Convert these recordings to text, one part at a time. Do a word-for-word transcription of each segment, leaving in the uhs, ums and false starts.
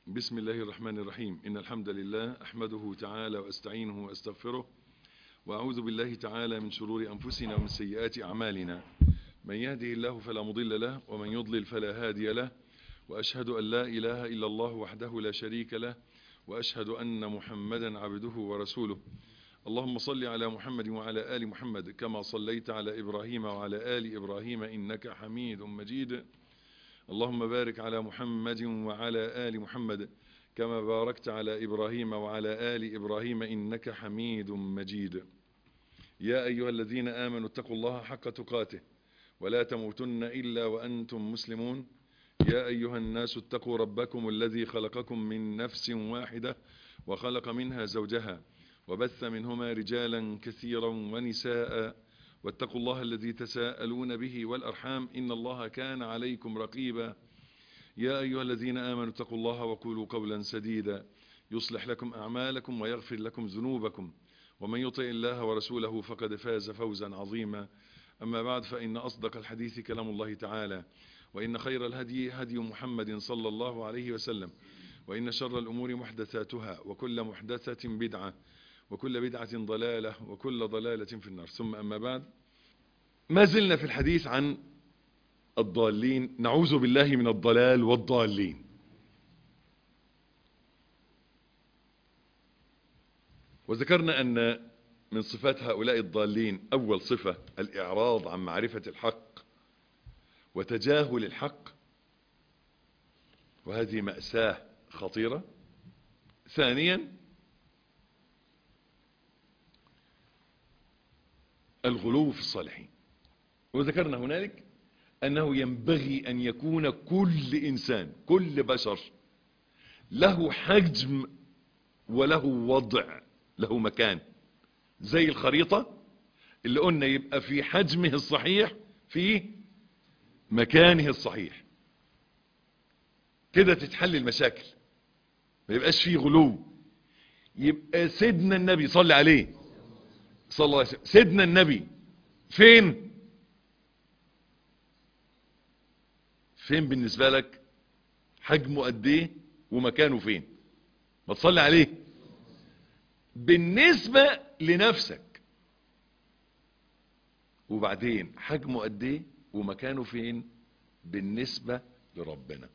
بسم الله الرحمن الرحيم. إن الحمد لله أحمده تعالى وأستعينه وأستغفره وأعوذ بالله تعالى من شرور أنفسنا ومن سيئات أعمالنا. من يهده الله فلا مضل له ومن يضلل فلا هادي له، وأشهد أن لا إله إلا الله وحده لا شريك له، وأشهد أن محمدا عبده ورسوله. اللهم صل على محمد وعلى آل محمد كما صليت على إبراهيم وعلى آل إبراهيم إنك حميد مجيد. اللهم بارك على محمد وعلى آل محمد كما باركت على إبراهيم وعلى آل إبراهيم إنك حميد مجيد. يا أيها الذين آمنوا اتقوا الله حق تقاته ولا تموتن إلا وأنتم مسلمون. يا أيها الناس اتقوا ربكم الذي خلقكم من نفس واحدة وخلق منها زوجها وبث منهما رجالا كثيرا ونساء، واتقوا الله الذي تساءلون به والأرحام إن الله كان عليكم رقيبا. يا أيها الذين آمنوا اتقوا الله وقولوا قولا سديدا يصلح لكم أعمالكم ويغفر لكم ذنوبكم، ومن يطع الله ورسوله فقد فاز فوزا عظيما. أما بعد، فإن أصدق الحديث كلام الله تعالى، وإن خير الهدي هدي محمد صلى الله عليه وسلم، وإن شر الأمور محدثاتها، وكل محدثة بدعة، وكل بدعة ضلالة، وكل ضلالة في النار. ثم أما بعد، ما زلنا في الحديث عن الضالين، نعوذ بالله من الضلال والضالين. وذكرنا أن من صفات هؤلاء الضالين أول صفة الإعراض عن معرفة الحق وتجاهل الحق، وهذه مأساة خطيرة. ثانيا الغلو في الصالحين. وذكرنا هنالك أنه ينبغي أن يكون كل إنسان، كل بشر له حجم وله وضع، له مكان، زي الخريطة اللي قلنا يبقى في حجمه الصحيح في مكانه الصحيح، كده تتحل المشاكل، ما يبقاش فيه غلو. يبقى سيدنا النبي صلى عليه صلى الله عليه وسلم، سيدنا النبي فين فين بالنسبة لك؟ حجمه قد ايه ومكانه فين؟ ما تصلي عليه. بالنسبة لنفسك، وبعدين حجمه قد ايه ومكانه فين بالنسبة لربنا.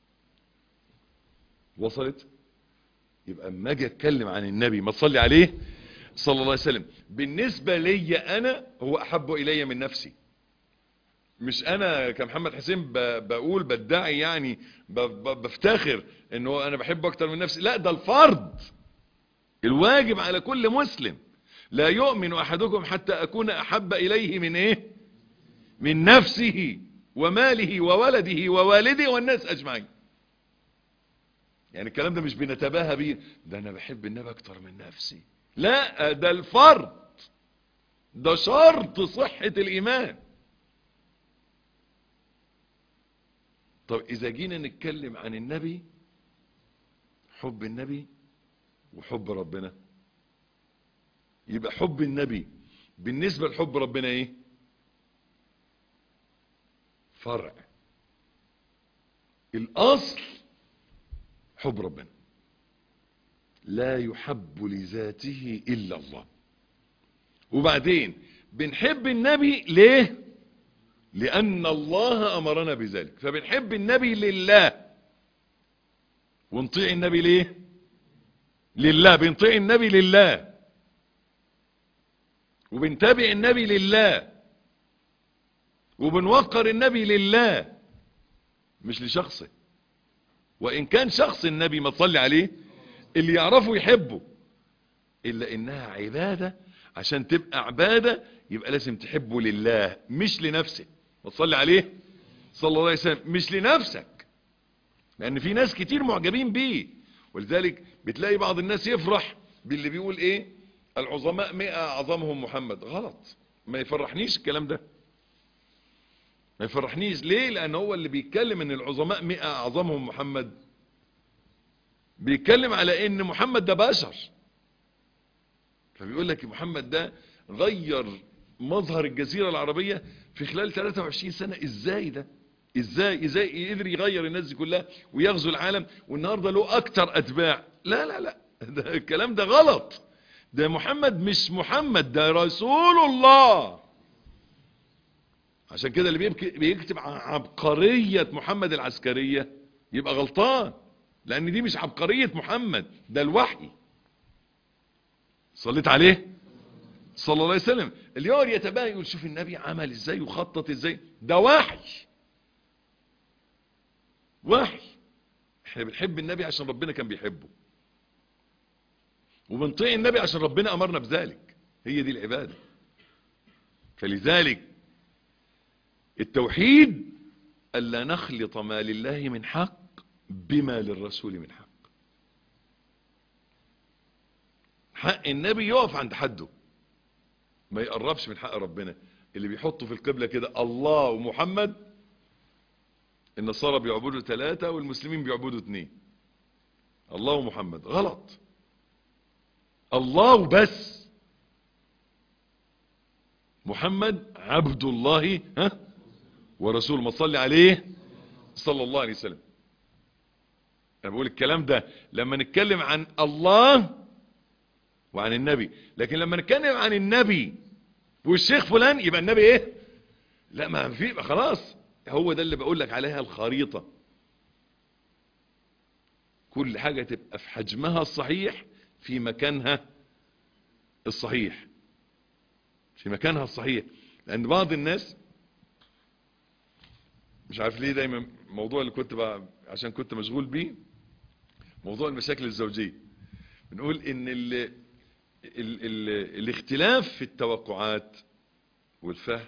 وصلت؟ يبقى اما اجي اتكلم عن النبي ما تصلي عليه صلى الله عليه وسلم، بالنسبة لي انا هو احب الي من نفسي. مش انا كمحمد حسين بقول بدعي يعني بفتخر انه انا بحبه اكتر من نفسي، لا، ده الفرض الواجب على كل مسلم. لا يؤمن احدكم حتى اكون احب اليه من ايه؟ من نفسه وماله وولده ووالده والناس اجمعين. يعني الكلام ده مش بنتباهى بيه، ده انا بحب النبي اكتر من نفسي، لا، ده الفرض، ده شرط صحة الايمان. طب اذا جينا نتكلم عن النبي، حب النبي وحب ربنا، يبقى حب النبي بالنسبة لحب ربنا ايه؟ فرع. الاصل حب ربنا، لا يحب لذاته الا الله. وبعدين بنحب النبي ليه؟ لأن الله أمرنا بذلك، فبنحب النبي لله. ونطيع النبي ليه؟ لله. بنطيع النبي لله، وبنتابع النبي لله، وبنوقر النبي لله، مش لشخصه. وإن كان شخص النبي ما تصلي عليه اللي يعرفه يحبه، إلا إنها عبادة. عشان تبقى عبادة يبقى لازم تحبه لله مش لنفسه. وصلي عليه صلى الله عليه وسلم، مش لنفسك، لان في ناس كتير معجبين بيه. ولذلك بتلاقي بعض الناس يفرح باللي بيقول ايه؟ العظماء مئة اعظمهم محمد. غلط، ما يفرحنيش الكلام ده، ما يفرحنيش. ليه؟ لان هو اللي بيتكلم ان العظماء مئة اعظمهم محمد بيتكلم على ان محمد ده بشر، فبيقول لك محمد ده غير مظهر الجزيرة العربية في خلال ثلاثة وعشرين سنة. ازاي ده؟ ازاي ازاي قدر يغير الناس دي كلها ويغزو العالم والنهارده له اكتر اتباع؟ لا لا لا، ده الكلام ده غلط. ده محمد مش محمد، ده رسول الله. عشان كده اللي بيبكي بيكتب عن عبقرية محمد العسكرية يبقى غلطان، لان دي مش عبقرية محمد، ده الوحي. صليت عليه صلى الله عليه وسلم. اللي يقعد يتباهى يقول شوف النبي عمل ازاي وخطط ازاي، ده وحي. وحي. احنا بنحب النبي عشان ربنا كان بيحبه، وبنطيع النبي عشان ربنا امرنا بذلك. هي دي العبادة. فلذلك التوحيد ألا نخلط ما لله من حق بما للرسول من حق. حق النبي يقف عند حده، ما يقربش من حق ربنا. اللي بيحطوا في القبلة كده الله ومحمد، النصارى بيعبدوا ثلاثة والمسلمين بيعبدوا اثنين. الله ومحمد غلط. الله وبس، محمد عبد الله ها ورسول. ما صلي عليه صلى الله عليه وسلم. انا بقول الكلام ده لما نتكلم عن الله وعن النبي، لكن لما نتكلم عن النبي والشيخ فلان يبقى النبي ايه؟ لا، ما في خلاص. هو ده اللي بقول لك عليها الخريطة. كل حاجة تبقى في حجمها الصحيح في مكانها الصحيح، في مكانها الصحيح. لان بعض الناس مش عارف ليه دايما موضوع اللي كنت بقى عشان كنت مشغول بيه، موضوع المشاكل الزوجية، بنقول ان ال ال ال الاختلاف في التوقعات والفهم،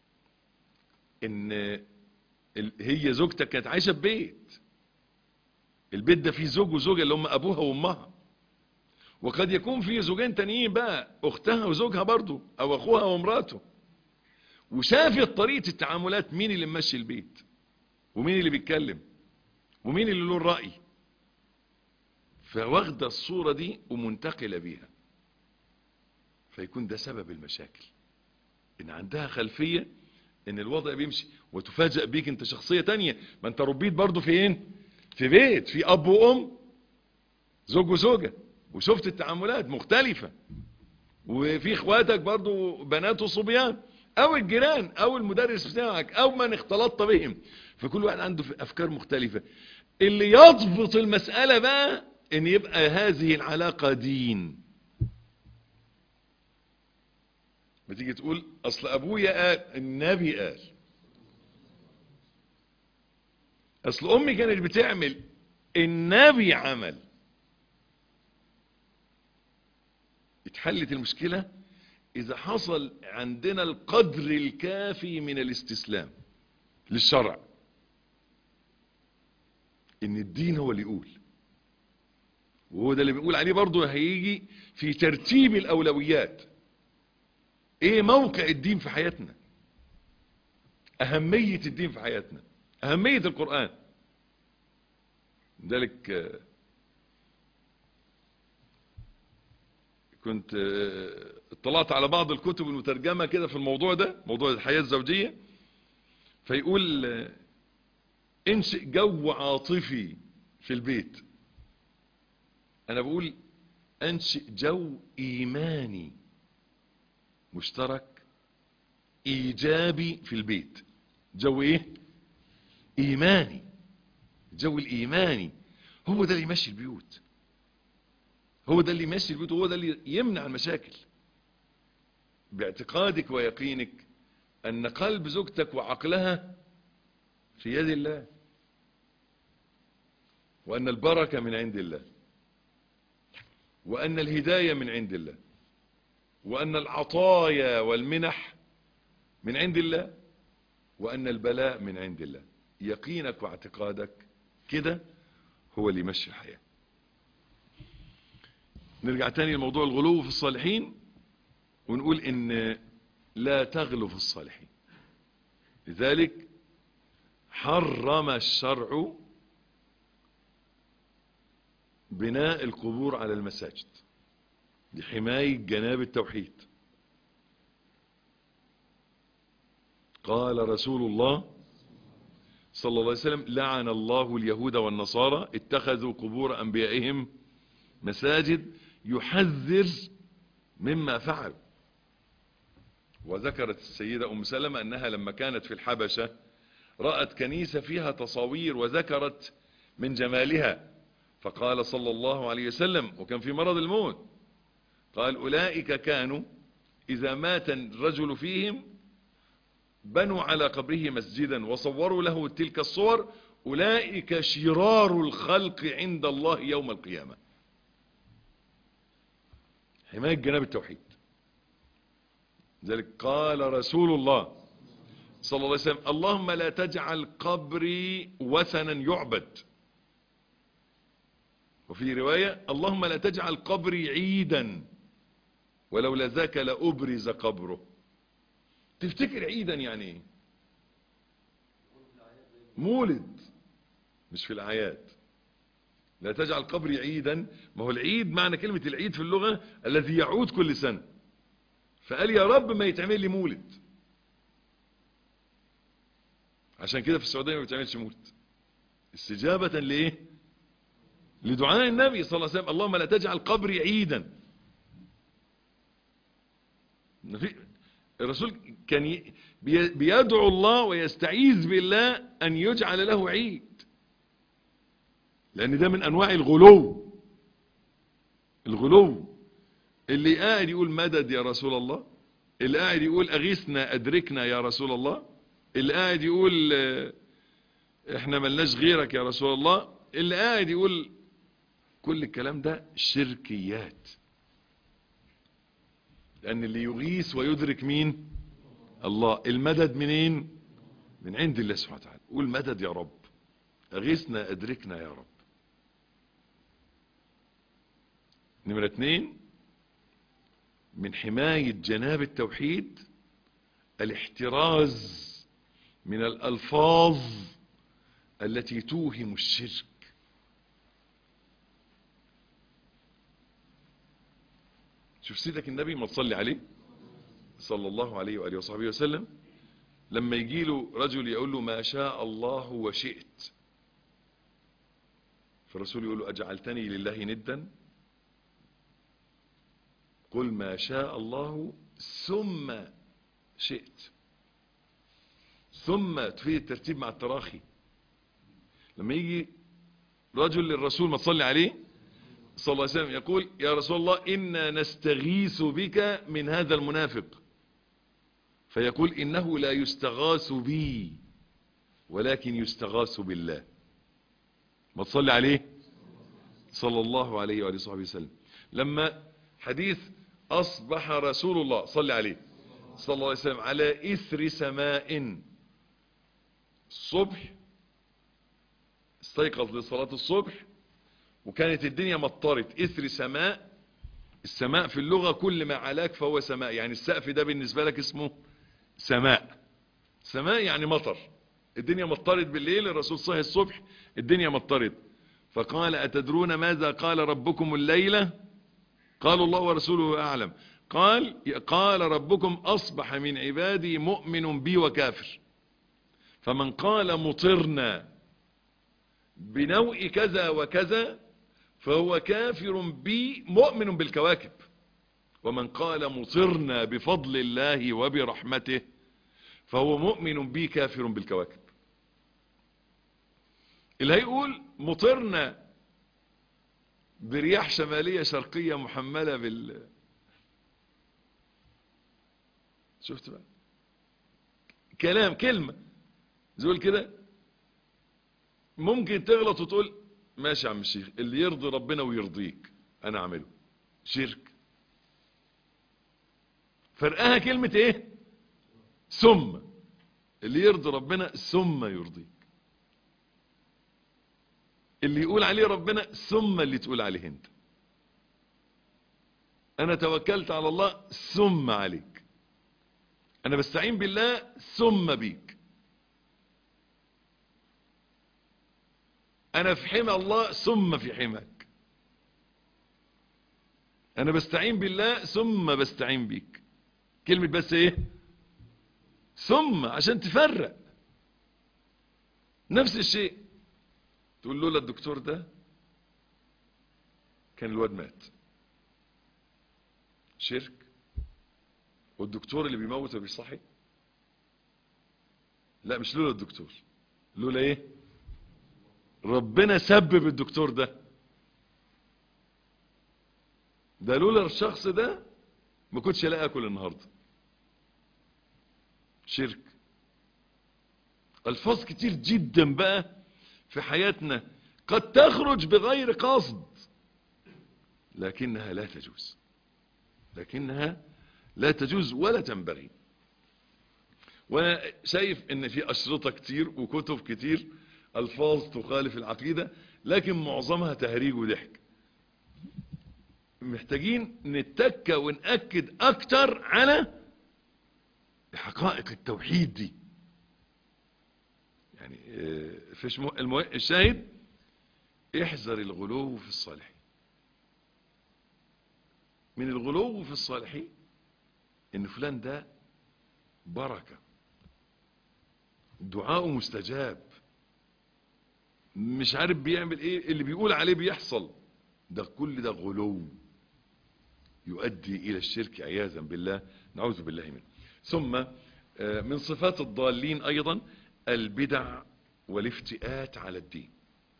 ان هي زوجتك كانت عايشة في بيت، البيت ده فيه زوج وزوجة اللي هم ابوها وامها، وقد يكون فيه زوجين تانيين بقى، اختها وزوجها برضو او اخوها ومراته، وشافت طريقة التعاملات، مين اللي ممشي البيت ومين اللي بيتكلم ومين اللي له الرأي، فواخدة الصورة دي ومنتقلة بيها، فيكون ده سبب المشاكل. ان عندها خلفية ان الوضع بيمشي، وتفاجأ بيك انت شخصية تانية. ما انت ربيت برضو فين؟ في بيت في اب وام، زوج وزوجة، وشفت التعاملات مختلفة، وفي اخواتك برضو بنات وصبيان، او الجيران او المدرس بتاعك او من اختلطت بهم، فكل واحد عنده افكار مختلفة. اللي يضبط المسألة بقى ان يبقى هذه العلاقة دين. بتيجي تقول اصل ابويا قال، النبي قال، اصل امي كانت بتعمل، النبي عمل. اتحلت المشكلة اذا حصل عندنا القدر الكافي من الاستسلام للشرع، ان الدين هو اللي يقول. وهو ده اللي بنقول عليه برضو هيجي في ترتيب الاولويات. ايه موقع الدين في حياتنا، اهمية الدين في حياتنا، اهمية القرآن. لذلك كنت اطلعت على بعض الكتب المترجمة كده في الموضوع ده، موضوع الحياة الزوجية، فيقول انشئ جو عاطفي في البيت. انا بقول انشئ جو ايماني مشترك ايجابي في البيت. جو ايه؟ ايماني. جو الايماني هو ده اللي يمشي البيوت، هو ده اللي يمشي البيوت، وهو ده اللي يمنع المشاكل. باعتقادك ويقينك ان قلب زوجتك وعقلها في يد الله، وان البركة من عند الله، وان الهداية من عند الله، وان العطايا والمنح من عند الله، وان البلاء من عند الله. يقينك واعتقادك كده هو اللي يمشي الحياة. نرجع تاني لموضوع الغلو في الصالحين، ونقول ان لا تغلو في الصالحين. لذلك حرم الشرع بناء القبور على المساجد لحماية جناب التوحيد. قال رسول الله صلى الله عليه وسلم: لعن الله اليهود والنصارى اتخذوا قبور أنبيائهم مساجد، يحذر مما فعل. وذكرت السيدة أم سلمة أنها لما كانت في الحبشة رأت كنيسة فيها تصاوير وذكرت من جمالها، فقال صلى الله عليه وسلم، وكان في مرض الموت، قال: أولئك كانوا إذا مات الرجل فيهم بنوا على قبره مسجدا وصوروا له تلك الصور، أولئك شرار الخلق عند الله يوم القيامة. حماية جناب التوحيد. ذلك قال رسول الله صلى الله عليه وسلم: اللهم لا تجعل قبري وثنا يعبد. وفي رواية: اللهم لا تجعل قبري عيدا ولولا ذاك لأبرز قبره. تفتكر عيدا يعني ايه؟ مولد، مش في الأعياد. لا تجعل قبري عيدا، ما هو العيد معنى كلمة العيد في اللغة الذي يعود كل سنة، فقال يا رب ما يتعمل لي مولد. عشان كده في السعودية ما بيتعملش مولد، استجابة لإيه؟ لدعاء النبي صلى الله عليه وسلم: اللهم لا تجعل قبري عيدا. الرسول كان بيدعو الله ويستعيذ بالله أن يجعل له عيد، لأن ده من أنواع الغلو. الغلو اللي قاعد يقول مدد يا رسول الله، اللي قاعد يقول أغيثنا أدركنا يا رسول الله، اللي قاعد يقول احنا ملناش غيرك يا رسول الله، اللي قاعد يقول كل الكلام ده شركيات. لأن اللي يغيث ويدرك مين؟ الله. المدد منين؟ من عند الله سبحانه وتعالى. قول مدد يا رب، أغيثنا أدركنا يا رب. نمرة اتنين، من حماية جناب التوحيد الاحتراز من الألفاظ التي توهم الشرك. شوف سيدك النبي ما تصلي عليه صلى الله عليه وآله وصحبه وسلم، لما يجي له رجل يقول له ما شاء الله وشئت، فالرسول يقول له أجعلتني لله ندا؟ قل ما شاء الله ثم شئت. ثم تفيد الترتيب مع التراخي. لما يجي رجل للرسول ما تصلي عليه صلى الله عليه وسلم يقول يا رسول الله إنا نستغيث بك من هذا المنافق، فيقول إنه لا يستغاث بي ولكن يستغاث بالله. ما تصلي عليه صلى الله عليه وآله وصحبه وسلم. لما حديث أصبح رسول الله صلى عليه صلى الله عليه وسلم على إثر سماء الصبح، استيقظ لصلاة الصبح وكانت الدنيا مطرت. إثر سماء، السماء في اللغة كل ما علاك فهو سماء، يعني السقف ده بالنسبة لك اسمه سماء. سماء يعني مطر. الدنيا مطرت بالليل، الرسول صحي الصبح الدنيا مطرت، فقال أتدرون ماذا قال ربكم الليلة؟ قالوا الله ورسوله أعلم. قال قال ربكم أصبح من عبادي مؤمن بي وكافر، فمن قال مطرنا بنوء كذا وكذا فهو كافر بي مؤمن بالكواكب، ومن قال مطرنا بفضل الله وبرحمته فهو مؤمن بي كافر بالكواكب. اللي هيقول مطرنا برياح شمالية شرقية محملة بال شفت بقى كلام كلمة زول كده، ممكن تغلط وتقول ماشي يا عم الشيخ اللي يرضي ربنا ويرضيك انا اعمله. شرك. فرقها كلمة ايه؟ ثم. اللي يرضي ربنا ثم يرضيك، اللي يقول عليه ربنا ثم اللي تقول عليه انت. انا توكلت على الله ثم عليك، انا بستعين بالله ثم بيك، انا في حمى الله ثم في حماك، انا بستعين بالله ثم بستعين بيك. كلمة بس ايه؟ ثم، عشان تفرق. نفس الشيء، تقول لولا الدكتور ده كان الواد مات. شرك. والدكتور اللي بيموت وبيصحي؟ لا، مش لولا الدكتور، لولا ايه؟ ربنا سبب الدكتور ده. ده لولا الشخص ده ما كنتش الاقي اكل النهارده. شرك. الفاظ كتير جدا بقى في حياتنا قد تخرج بغير قصد، لكنها لا تجوز، لكنها لا تجوز ولا تنبغي. وانا شايف ان في اشرطة كتير وكتب كتير الفاظ تخالف العقيدة، لكن معظمها تهريج وضحك. محتاجين نتكى ونأكد اكتر على حقائق التوحيد دي. يعني فيش المو... الشاهد احذر الغلو في الصالحين. من الغلو في الصالحين ان فلان ده بركة، دعاءه مستجاب، مش عارف بيعمل ايه، اللي بيقول عليه بيحصل. ده كل ده غلو يؤدي الى الشرك عياذا بالله، نعوذ بالله منه. ثم من صفات الضالين ايضا البدع والافتئات على الدين.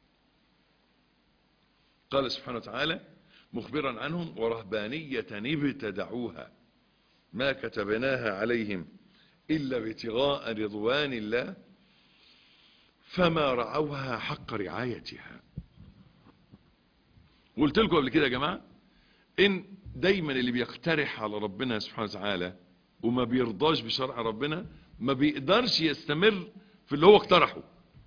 قال سبحانه وتعالى مخبرا عنهم ورهبانية ابتدعوها ما كتبناها عليهم إلا ابتغاء رضوان الله فما رعوها حق رعايتها. قلت لكم قبل كده يا جماعة ان دايما اللي بيقترح على ربنا سبحانه وتعالى وما بيرضاش بشرع ربنا ما بيقدرش يستمر في اللي هو اقترحه.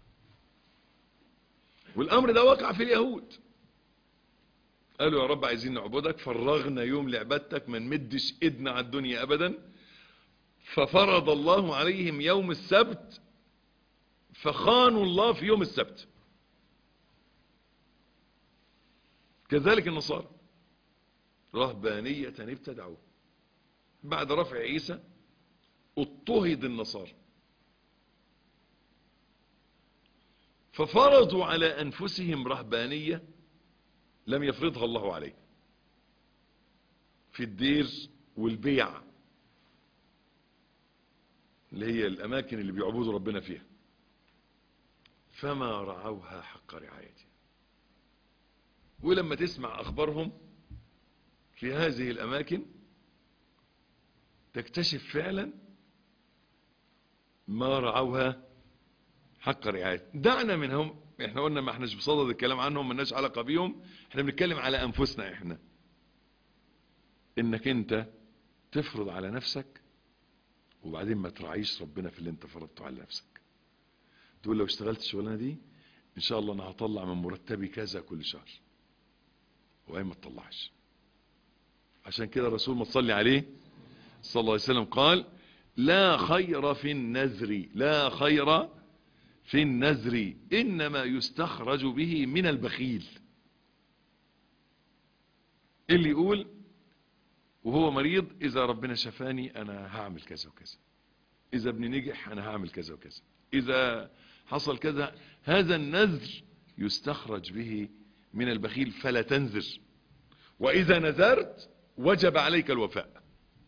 والامر ده وقع في اليهود. قالوا يا رب عايزين نعبدك، فرغنا يوم لعبادتك، ما نمدش ايدنا على الدنيا ابدا. ففرض الله عليهم يوم السبت فخانوا الله في يوم السبت. كذلك النصارى رهبانية ابتدعوه. بعد رفع عيسى اضطهد النصارى ففرضوا على انفسهم رهبانية لم يفرضها الله عليه في الدير والبيع اللي هي الاماكن اللي بيعبدوا ربنا فيها، فما رعوها حق رعايتها. ولما تسمع اخبارهم في هذه الاماكن تكتشف فعلا ما رعوها حق رعايتها. دعنا منهم، احنا قلنا ما احناش بصدد الكلام عنهم، ما لناش علاقه بيهم، احنا بنتكلم على انفسنا احنا. انك انت تفرض على نفسك وبعدين ما تراعيش ربنا في اللي انت فرضته على نفسك. تقول لو اشتغلت الشغلانه دي ان شاء الله انا هطلع من مرتبي كذا كل شهر، وهي ما تطلعش. عشان كده الرسول ما تصلي عليه صلى الله عليه وسلم قال لا خير في النذر، لا خير في النذر انما يستخرج به من البخيل. اللي يقول وهو مريض اذا ربنا شفاني انا هعمل كذا وكذا، اذا ابني نجح انا هعمل كذا وكذا، اذا حصل كذا، هذا النذر يستخرج به من البخيل. فلا تنذر، واذا نذرت وجب عليك الوفاء.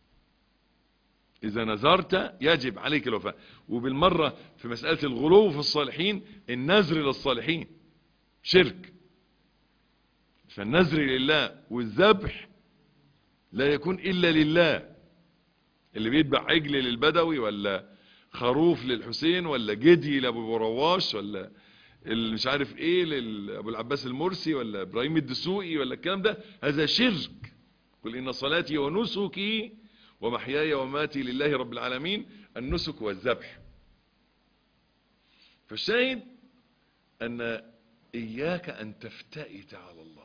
اذا نذرت يجب عليك الوفاء. وبالمرة في مسألة الغلو في الصالحين، النذر للصالحين شرك. فالنذر لله والذبح لا يكون الا لله. اللي بيذبح عجل للبدوي ولا خروف للحسين ولا جدي لابو رواش ولا اللي مش عارف ايه لابو العباس المرسي ولا ابراهيم الدسوقي ولا الكلام ده، هذا شرك. قل ان صلاتي ونسكي ومحياي ومماتي لله رب العالمين، النسك والذبح. فالشاهد ان اياك ان تفتئت على الله.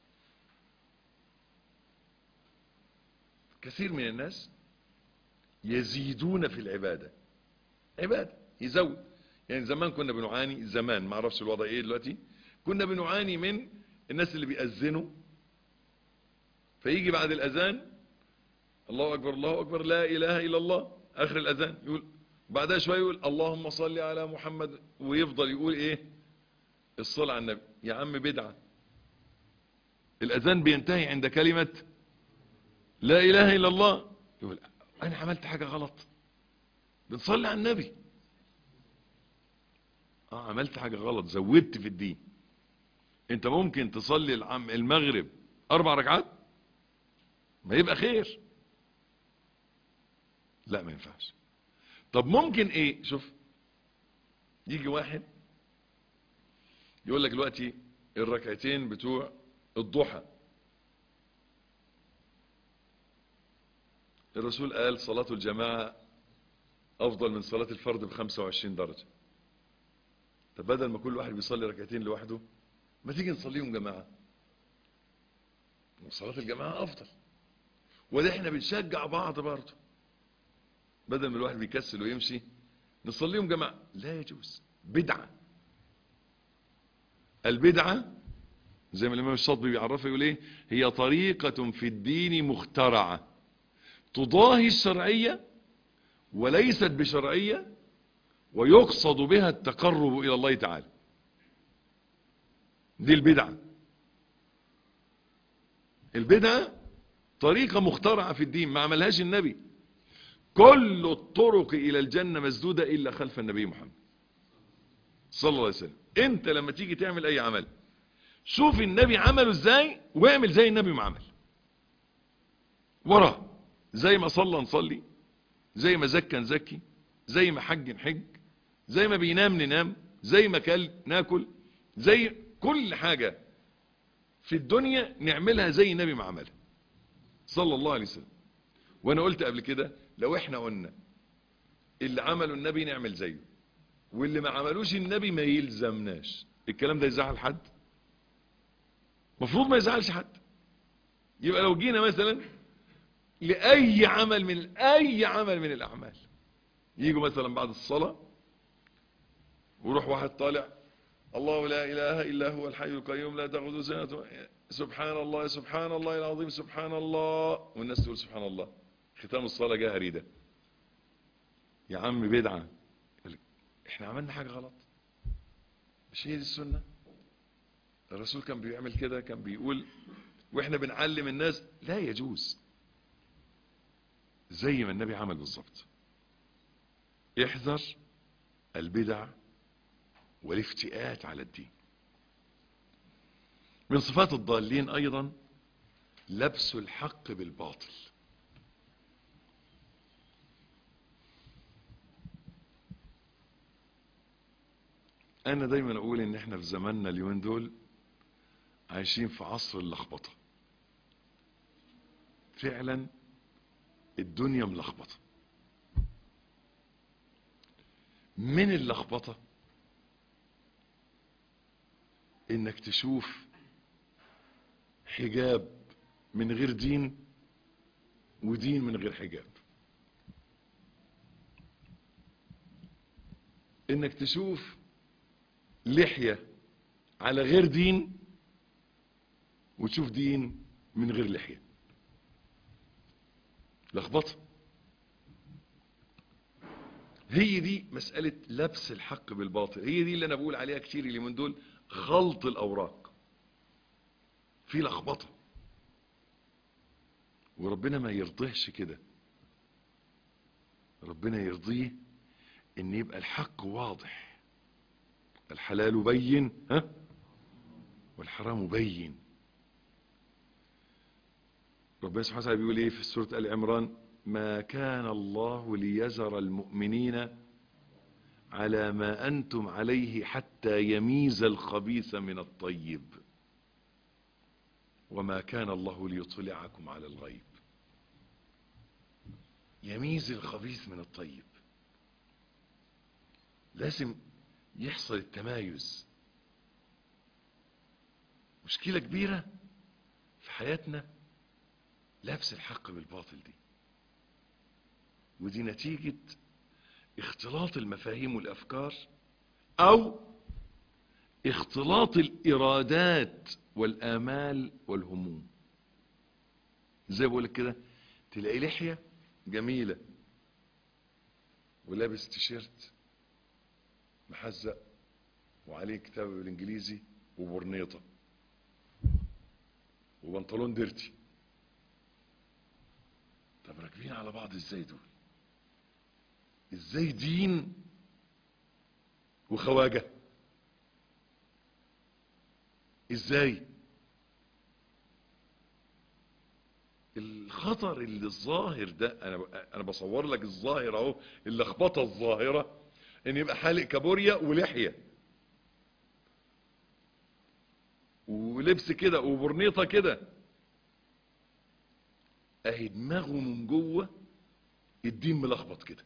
كثير من الناس يزيدون في العبادة، عبادة يزود. يعني زمان كنا بنعاني، زمان ما اعرفش الوضع ايه دلوقتي، كنا بنعاني من الناس اللي بيأذنوا فيجي بعد الاذان الله اكبر الله اكبر لا اله الا الله، اخر الاذان يقول بعدها شوية يقول اللهم صل على محمد، ويفضل يقول ايه الصلاة على النبي. يا عم بدعة. الأذان بينتهي عند كلمة لا إله إلا الله. يقول أنا عملت حاجة غلط، بنصلي على النبي. اه عملت حاجة غلط، زودت في الدين. انت ممكن تصلي المغرب أربع ركعات ما يبقى خير. لا ما ينفعش. طب ممكن ايه؟ شوف، يجي واحد يقول لك دلوقتي الركعتين بتوع الضحى الرسول قال صلاة الجماعة افضل من صلاة الفرد بخمسة وعشرين درجة. طب بدل ما كل واحد بيصلي ركعتين لوحده، ما تيجي نصليهم جماعة، وصلاة الجماعة افضل. وده احنا بنشجع بعض برضه، بدل ما الواحد بيكسل ويمشي نصليهم جماعة. لا يجوز، بدعة. البدعة زي ما الإمام الشاطبي بيعرفها يقول ايه؟ هي طريقة في الدين مخترعة تضاهي الشرعية وليست بشرعية، ويقصد بها التقرب إلى الله تعالى. دي البدعة. البدعة طريقة مخترعة في الدين ما عملهاش النبي. كل الطرق إلى الجنة مسدودة إلا خلف النبي محمد صلى الله عليه وسلم. انت لما تيجي تعمل اي عمل، شوف النبي عمله ازاي واعمل زي النبي ما عمل وراه. زي ما صلى نصلي، زي ما زكى نزكي، زي ما حج نحج، زي ما بينام ننام، زي ما كل ناكل، زي كل حاجة في الدنيا نعملها زي النبي ما عملها صلى الله عليه وسلم. وانا قلت قبل كده لو احنا قلنا اللي عمله النبي نعمل زيه، واللي ما عملوش النبي ما يلزمناش، الكلام ده يزعل حد؟ مفروض ما يزعلش حد. يبقى لو جينا مثلا لأي عمل من أي عمل من الأعمال، يجوا مثلا بعد الصلاة وروح واحد طالع الله لا إله إلا هو الحي القيوم لا تأخذه سنة، سبحان الله سبحان الله العظيم سبحان الله، والناس تقول سبحان الله. ختام الصلاة جاهري ده. يا عم بدعة. احنا عملنا حاجة غلط، مش هي دي السنة؟ الرسول كان بيعمل كده، كان بيقول واحنا بنعلم الناس لا يجوز، زي ما النبي عمل بالظبط. احذر البدع والافتئات على الدين. من صفات الضالين ايضا لبس الحق بالباطل. انا دايما اقول ان احنا في زماننا اليومين دول عايشين في عصر اللخبطة. فعلا الدنيا ملخبطة. من اللخبطة انك تشوف حجاب من غير دين ودين من غير حجاب. انك تشوف لحية على غير دين وتشوف دين من غير لحية. لخبطة. هي دي مسألة لبس الحق بالباطل، هي دي اللي انا بقول عليها كتير اليومين دول، خلط الاوراق. في لخبطة، وربنا ما يرضيهش كده. ربنا يرضيه ان يبقى الحق واضح. الحلال بين ها والحرام بين. ربنا سبحانه وتعالى بيقول ايه في سورة آل عمران؟ ما كان الله ليذر المؤمنين على ما أنتم عليه حتى يميز الخبيث من الطيب وما كان الله ليطلعكم على الغيب. يميز الخبيث من الطيب. لازم يحصل التمايز. مشكلة كبيرة في حياتنا لبس الحق بالباطل دي، ودي نتيجة اختلاط المفاهيم والأفكار أو اختلاط الإرادات والآمال والهموم. زي بقولك كده، تلاقي لحية جميلة ولابس تيشيرت محزق وعليه كتاب بالانجليزي وبرنيطة وبنطلون ديرتي. طب راكبين على بعض ازاي دول؟ ازاي دين وخواجة؟ ازاي؟ الخطر اللي الظاهر ده، انا انا بصور لك الظاهر اهو، اللخبطه الظاهره ان يبقى حالق كابوريا ولحيه ولبس كده وبرنيطه كده، اهي دماغه من جوه الدين ملخبط كده.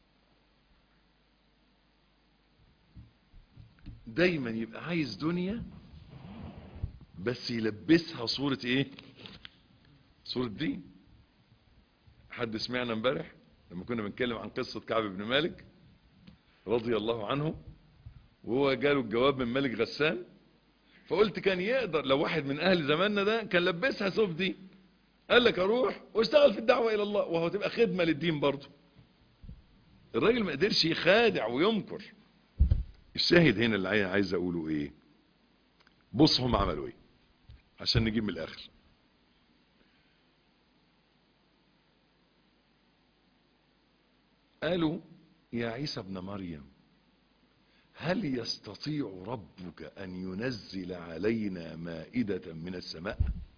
دايما يبقى عايز دنيا بس يلبسها صورة ايه؟ صورة دين. حد سمعنا امبارح لما كنا بنتكلم عن قصة كعب بن مالك رضي الله عنه، وهو جاله الجواب من ملك غسان، فقلت كان يقدر لو واحد من اهل زماننا ده كان لبسها ثوب دين، قال لك اروح واشتغل في الدعوة الى الله، وهو تبقى خدمة للدين برضه. الراجل ما قدرش يخادع ويمكر. الشاهد هنا اللي عايز اقوله ايه؟ بص هم عملوا ايه عشان نجيب من الاخر. قالوا يا عيسى ابن مريم هل يستطيع ربك ان ينزل علينا مائدة من السماء؟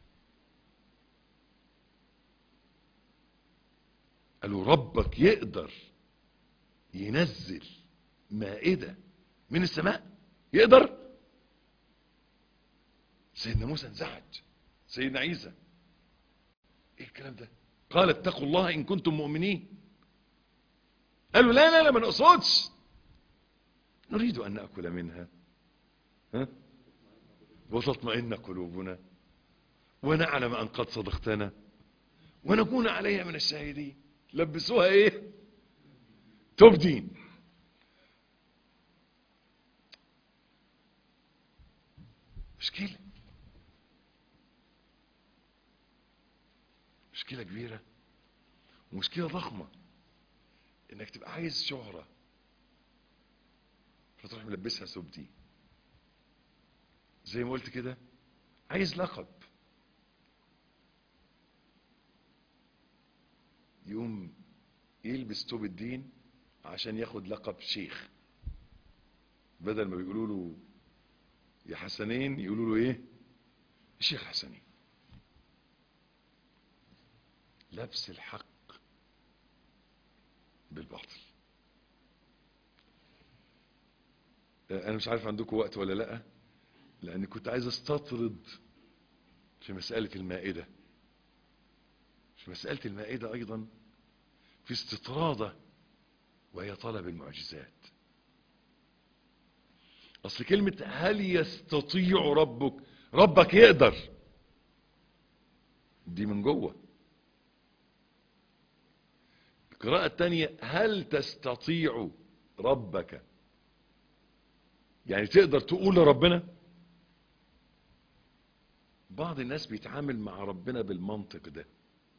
قالوا ربك يقدر ينزل مائدة من السماء؟ يقدر؟ سيدنا موسى انزعج، سيدنا عيسى ايه الكلام ده؟ قال اتقوا الله ان كنتم مؤمنين. قالوا لا لا لا ما نقصدش، نريد ان نأكل منها ها وتطمئن قلوبنا ونعلم ان قد صدقتنا ونكون عليها من الشاهدين. لبسوها ايه؟ توب دين. مشكلة مشكلة كبيرة ومشكلة ضخمة انك تبقى عايز شهرة فتروح ملبسها ثوب دين. زي ما قلت كده عايز لقب يقوم يلبس ثوب الدين عشان ياخد لقب شيخ، بدل ما بيقولوا له يا حسنين يقولوا له ايه؟ الشيخ حسنين. لبس الحق بالباطل. انا مش عارف عندكم وقت ولا لا، لاني كنت عايز استطرد في مسألة المائدة. في مسألة المائدة ايضا في استطرادة وهي طلب المعجزات. اصل كلمة هل يستطيع ربك، ربك يقدر، دي من جوه. القراءة الثانية هل تستطيع ربك، يعني تقدر تقول لربنا. بعض الناس بيتعامل مع ربنا بالمنطق ده،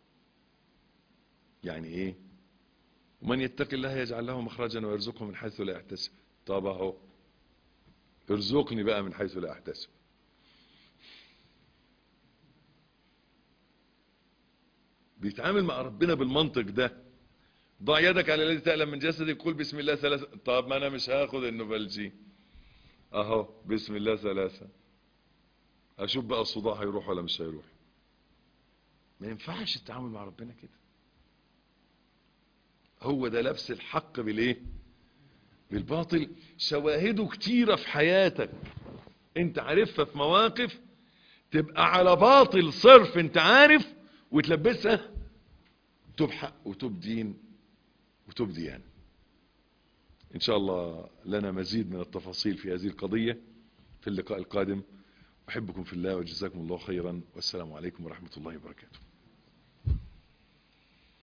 يعني ايه؟ ومن يتق الله يجعل له مخرجا ويرزقه من حيث لا يحتسب. طب اهو ارزقني بقى من حيث لا احتسب. بيتعامل مع ربنا بالمنطق ده. ضع يدك على الذي تألم من جسدك قل بسم الله ثلاثة. طب ما انا مش هاخد النوفالجي اهو بسم الله ثلاثة، اشوف بقى الصداع هيروح ولا مش هيروح. ما ينفعش التعامل مع ربنا كده. هو ده لبس الحق بالايه؟ بالباطل. شواهده كتيرة في حياتك انت عارفها، في مواقف تبقى على باطل صرف انت عارف وتلبسها توب حق وتوب دين وتوب ديانة. ان شاء الله لنا مزيد من التفاصيل في هذه القضية في اللقاء القادم. احبكم في الله وجزاكم الله خيرا، والسلام عليكم ورحمة الله وبركاته.